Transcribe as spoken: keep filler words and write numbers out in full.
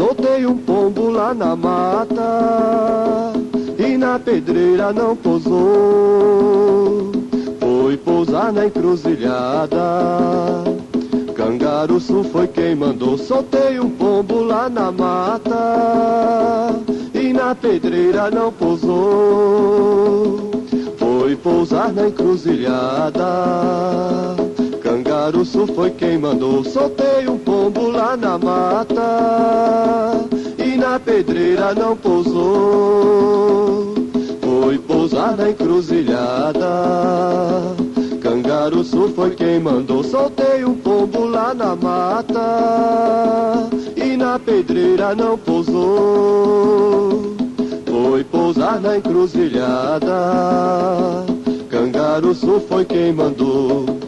soltei um pombo lá na mata e na pedreira não pousou. Foi pousar na encruzilhada, Cangaruçu foi quem mandou. Soltei um pombo lá na mata e na pedreira não pousou. Foi pousar na encruzilhada, Cangaruçu foi quem mandou. Soltei um pombo lá na mata e na pedreira não pousou. Foi pousar na encruzilhada, Cangaruçu foi quem mandou. Soltei um pombo lá na mata e na pedreira não pousou. Foi pousar na encruzilhada, Cangaruçu foi quem mandou.